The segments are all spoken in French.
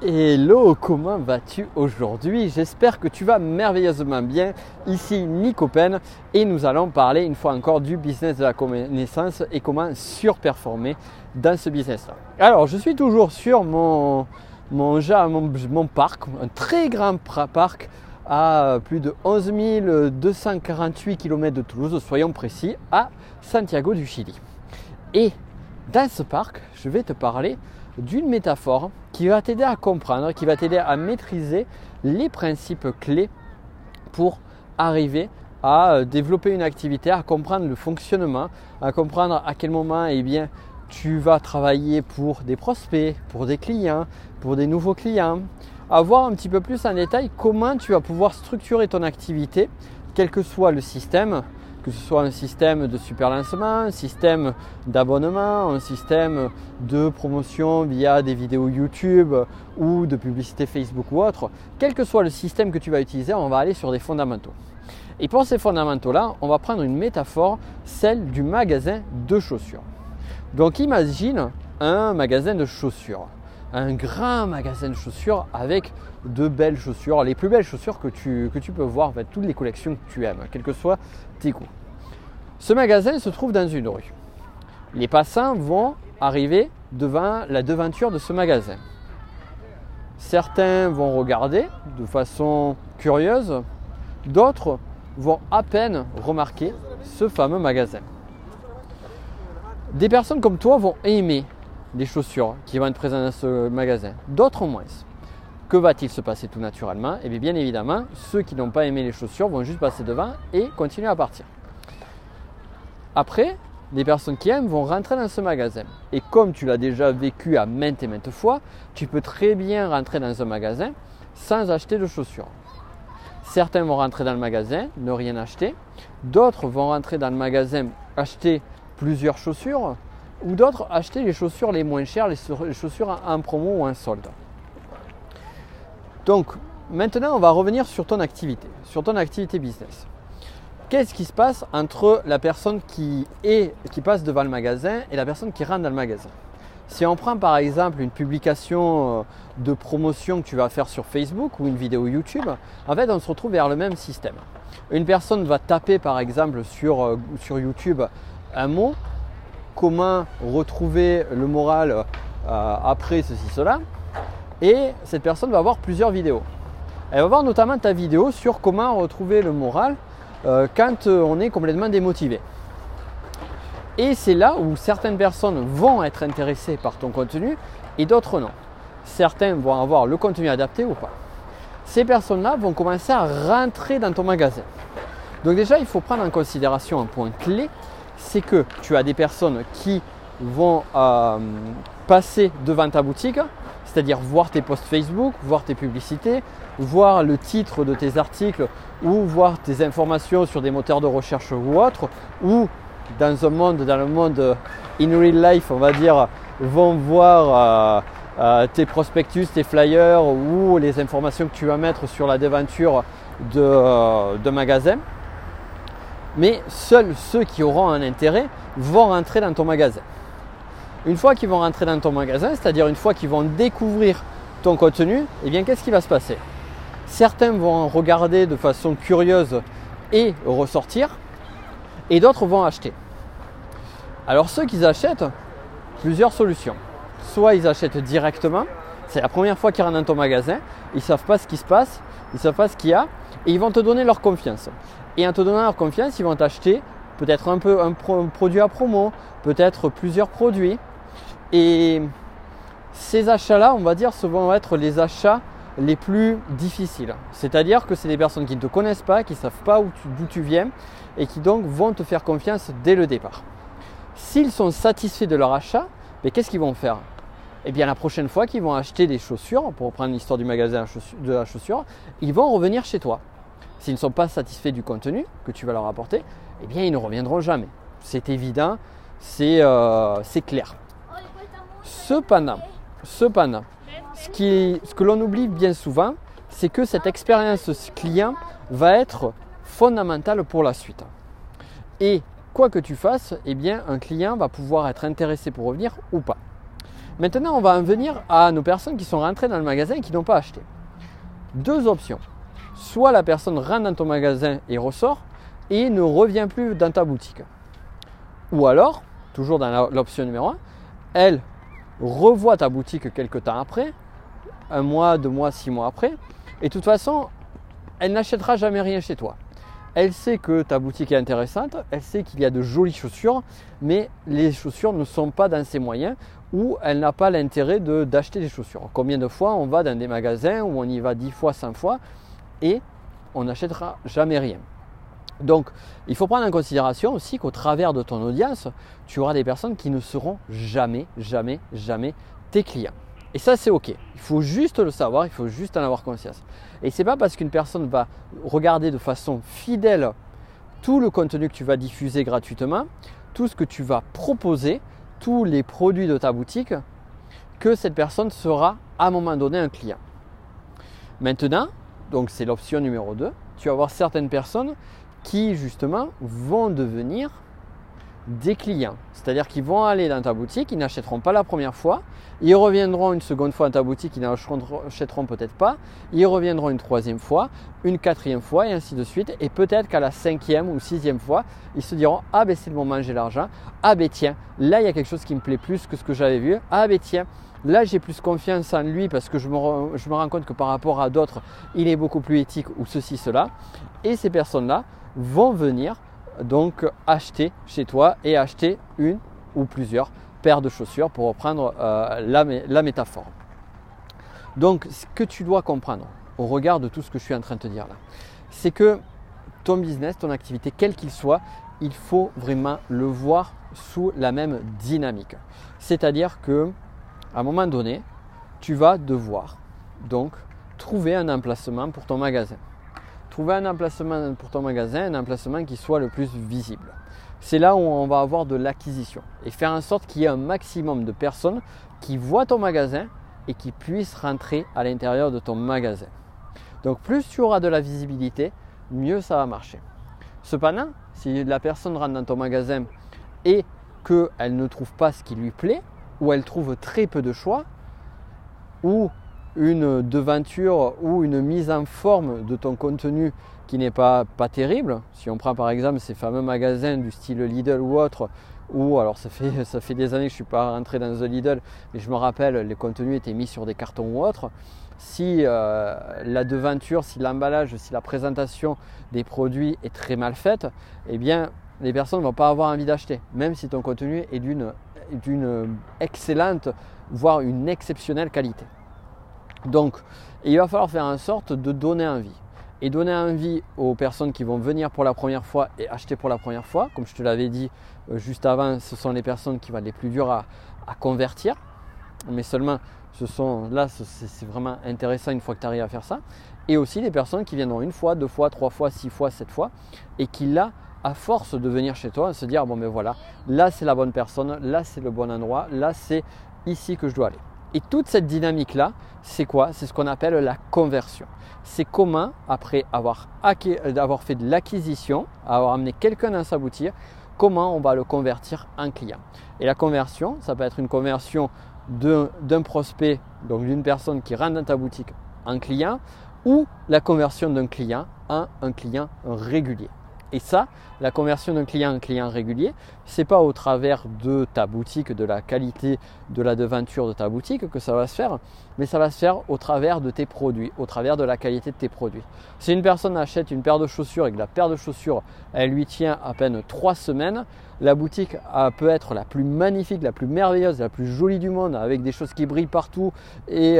Hello, comment vas-tu aujourd'hui? J'espère que tu vas merveilleusement bien. Ici Nico Pen et nous allons parler une fois encore du business de la connaissance et comment surperformer dans ce business-là. Alors, je suis toujours sur mon parc, un très grand parc à plus de 11 248 km de Toulouse, soyons précis, à Santiago du Chili. Et dans ce parc, je vais te parler d'une métaphore qui va t'aider à comprendre, qui va t'aider à maîtriser les principes clés pour arriver à développer une activité, à comprendre le fonctionnement, à comprendre à quel moment tu vas travailler pour des prospects, pour des clients, pour des nouveaux clients, à voir un petit peu plus en détail comment tu vas pouvoir structurer ton activité, quel que soit le système, que ce soit un système de super lancement, un système d'abonnement, un système de promotion via des vidéos YouTube ou de publicité Facebook ou autre. Quel que soit le système que tu vas utiliser, on va aller sur des fondamentaux. Et pour ces fondamentaux-là, on va prendre une métaphore, celle du magasin de chaussures. Donc imagine un magasin de chaussures, un grand magasin de chaussures avec de belles chaussures, les plus belles chaussures que tu peux voir, en fait, toutes les collections que tu aimes, quels que soient tes goûts. Ce magasin se trouve dans une rue. Les passants vont arriver devant la devanture de ce magasin. Certains vont regarder de façon curieuse, d'autres vont à peine remarquer ce fameux magasin. Des personnes comme toi vont aimer les chaussures qui vont être présentes dans ce magasin, d'autres moins. Que va-t-il se passer tout naturellement? Et bien évidemment, ceux qui n'ont pas aimé les chaussures vont juste passer devant et continuer à partir. Après, les personnes qui aiment vont rentrer dans ce magasin. Et comme tu l'as déjà vécu à maintes et maintes fois, tu peux très bien rentrer dans un magasin sans acheter de chaussures. Certains vont rentrer dans le magasin, ne rien acheter. D'autres vont rentrer dans le magasin, acheter plusieurs chaussures. Ou d'autres acheter les chaussures les moins chères, les chaussures en promo ou en solde. Donc maintenant, on va revenir sur ton activité business. Qu'est-ce qui se passe entre la personne qui passe devant le magasin et la personne qui rentre dans le magasin? Si on prend par exemple une publication de promotion que tu vas faire sur Facebook ou une vidéo YouTube, en fait on se retrouve vers le même système. Une personne va taper par exemple sur YouTube un mot, comment retrouver le moral après ceci, cela, et cette personne va voir plusieurs vidéos. Elle va voir notamment ta vidéo sur comment retrouver le moral quand on est complètement démotivé. Et c'est là où certaines personnes vont être intéressées par ton contenu et d'autres non. Certains vont avoir le contenu adapté ou pas. Ces personnes-là vont commencer à rentrer dans ton magasin. Donc déjà, il faut prendre en considération un point clé, c'est que tu as des personnes qui vont passer devant ta boutique, c'est-à-dire voir tes posts Facebook, voir tes publicités, voir le titre de tes articles ou voir tes informations sur des moteurs de recherche ou autres, ou dans le monde in real life, on va dire, vont voir tes prospectus, tes flyers ou les informations que tu vas mettre sur la devanture de magasin. Mais seuls ceux qui auront un intérêt vont rentrer dans ton magasin. Une fois qu'ils vont rentrer dans ton magasin, c'est-à-dire une fois qu'ils vont découvrir ton contenu, eh bien qu'est-ce qui va se passer? Certains vont regarder de façon curieuse et ressortir, et d'autres vont acheter. Alors ceux qui achètent, plusieurs solutions. Soit ils achètent directement, c'est la première fois qu'ils rentrent dans ton magasin, ils ne savent pas ce qui se passe, ils ne savent pas ce qu'il y a, et ils vont te donner leur confiance. Et en te donnant leur confiance, ils vont t'acheter peut-être un produit à promo, peut-être plusieurs produits. Et ces achats-là, on va dire, vont être les achats les plus difficiles. C'est-à-dire que c'est des personnes qui ne te connaissent pas, qui ne savent pas d'où tu viens et qui donc vont te faire confiance dès le départ. S'ils sont satisfaits de leur achat, qu'est-ce qu'ils vont faire? Eh bien, la prochaine fois qu'ils vont acheter des chaussures, pour reprendre l'histoire du magasin de la chaussure, ils vont revenir chez toi. S'ils ne sont pas satisfaits du contenu que tu vas leur apporter, eh bien, ils ne reviendront jamais. C'est évident, c'est clair. Cependant, ce que l'on oublie bien souvent, c'est que cette expérience client va être fondamentale pour la suite. Et quoi que tu fasses, eh bien, un client va pouvoir être intéressé pour revenir ou pas. Maintenant, on va en venir à nos personnes qui sont rentrées dans le magasin et qui n'ont pas acheté. Deux options. Soit la personne rentre dans ton magasin et ressort et ne revient plus dans ta boutique. Ou alors, toujours dans l'option numéro 1, elle revoit ta boutique quelques temps après, 1 mois, 2 mois, 6 mois après, et de toute façon, elle n'achètera jamais rien chez toi. Elle sait que ta boutique est intéressante, elle sait qu'il y a de jolies chaussures, mais les chaussures ne sont pas dans ses moyens ou elle n'a pas l'intérêt d'acheter des chaussures. Combien de fois on va dans des magasins où on y va 10 fois, 100 fois et on n'achètera jamais rien. Donc, il faut prendre en considération aussi qu'au travers de ton audience, tu auras des personnes qui ne seront jamais tes clients. Et ça, c'est OK. Il faut juste le savoir, il faut juste en avoir conscience. Et ce n'est pas parce qu'une personne va regarder de façon fidèle tout le contenu que tu vas diffuser gratuitement, tout ce que tu vas proposer, tous les produits de ta boutique, que cette personne sera à un moment donné un client. Maintenant, donc c'est l'option numéro 2, tu vas avoir certaines personnes qui justement vont devenir des clients. C'est-à-dire qu'ils vont aller dans ta boutique, ils n'achèteront pas la première fois, ils reviendront une seconde fois dans ta boutique, ils n'achèteront peut-être pas, ils reviendront une troisième fois, une quatrième fois et ainsi de suite. Et peut-être qu'à la 5e ou 6e fois, ils se diront « Ah ben c'est le moment, j'ai l'argent. Ah ben tiens, là il y a quelque chose qui me plaît plus que ce que j'avais vu. Ah ben tiens, là j'ai plus confiance en lui parce que je me rends compte que par rapport à d'autres, il est beaucoup plus éthique ou ceci, cela. » Et ces personnes-là vont venir donc acheter chez toi et acheter une ou plusieurs paires de chaussures pour reprendre la métaphore. Donc ce que tu dois comprendre au regard de tout ce que je suis en train de te dire là, c'est que ton business, ton activité, quel qu'il soit, il faut vraiment le voir sous la même dynamique. C'est-à-dire que à un moment donné, tu vas devoir donc trouver un emplacement pour ton magasin. Trouver un emplacement pour ton magasin, un emplacement qui soit le plus visible. C'est là où on va avoir de l'acquisition et faire en sorte qu'il y ait un maximum de personnes qui voient ton magasin et qui puissent rentrer à l'intérieur de ton magasin. Donc plus tu auras de la visibilité, mieux ça va marcher. Cependant, si la personne rentre dans ton magasin et qu'elle ne trouve pas ce qui lui plaît, ou elle trouve très peu de choix, ou une devanture ou une mise en forme de ton contenu qui n'est pas terrible. Si on prend par exemple ces fameux magasins du style Lidl ou autre, où alors ça fait des années que je ne suis pas rentré dans The Lidl, mais je me rappelle les contenus étaient mis sur des cartons ou autre. Si la devanture, si l'emballage, si la présentation des produits est très mal faite, eh bien les personnes ne vont pas avoir envie d'acheter, même si ton contenu est d'une excellente, voire une exceptionnelle qualité. Donc, il va falloir faire en sorte de donner envie. Et donner envie aux personnes qui vont venir pour la première fois et acheter pour la première fois. Comme je te l'avais dit juste avant, ce sont les personnes qui vont être les plus dures à convertir. Mais seulement, c'est vraiment intéressant une fois que tu arrives à faire ça. Et aussi les personnes qui viendront 1 fois, 2 fois, 3 fois, 6 fois, 7 fois. Et qui là, à force de venir chez toi, se dire, bon ben voilà, là c'est la bonne personne, là c'est le bon endroit, là c'est ici que je dois aller. Et toute cette dynamique-là, c'est quoi? C'est ce qu'on appelle la conversion. C'est comment, après avoir fait de l'acquisition, avoir amené quelqu'un dans sa boutique, comment on va le convertir en client. Et la conversion, ça peut être une conversion d'un prospect, donc d'une personne qui rentre dans ta boutique en client, ou la conversion d'un client en un client régulier. Et ça, la conversion d'un client en client régulier, ce n'est pas au travers de ta boutique, de la qualité de la devanture de ta boutique que ça va se faire, mais ça va se faire au travers de tes produits, au travers de la qualité de tes produits. Si une personne achète une paire de chaussures et que la paire de chaussures, elle lui tient à peine 3 semaines, la boutique peut être la plus magnifique, la plus merveilleuse, la plus jolie du monde, avec des choses qui brillent partout et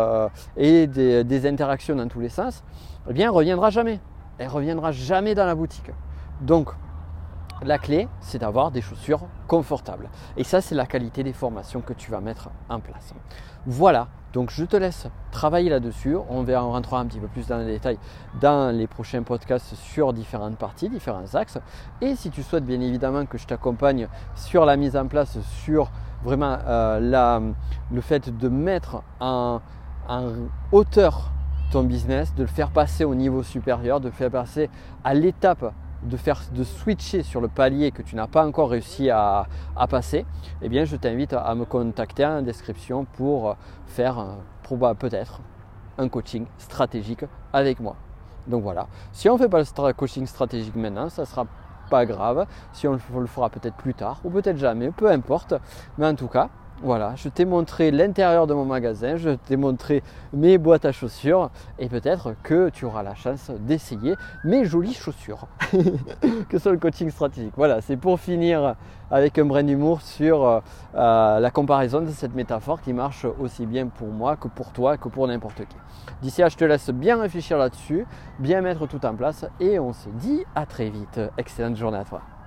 des interactions dans tous les sens, eh bien, elle ne reviendra jamais. Elle ne reviendra jamais dans la boutique. Donc, la clé, c'est d'avoir des chaussures confortables. Et ça, c'est la qualité des formations que tu vas mettre en place. Voilà, donc je te laisse travailler là-dessus. On rentrera un petit peu plus dans les détails dans les prochains podcasts sur différentes parties, différents axes. Et si tu souhaites bien évidemment que je t'accompagne sur la mise en place, sur vraiment le fait de mettre en hauteur ton business, de le faire passer au niveau supérieur, de le faire passer à l'étape de switcher sur le palier que tu n'as pas encore réussi à passer, eh bien je t'invite à me contacter en description pour faire peut-être un coaching stratégique avec moi. Donc voilà, si on ne fait pas le coaching stratégique maintenant, ça ne sera pas grave, si on le fera peut-être plus tard ou peut-être jamais, peu importe, mais en tout cas, voilà, je t'ai montré l'intérieur de mon magasin, je t'ai montré mes boîtes à chaussures et peut-être que tu auras la chance d'essayer mes jolies chaussures que sur le coaching stratégique. Voilà, c'est pour finir avec un brin d'humour sur la comparaison de cette métaphore qui marche aussi bien pour moi que pour toi, que pour n'importe qui. D'ici là, je te laisse bien réfléchir là-dessus, bien mettre tout en place et on se dit à très vite. Excellente journée à toi.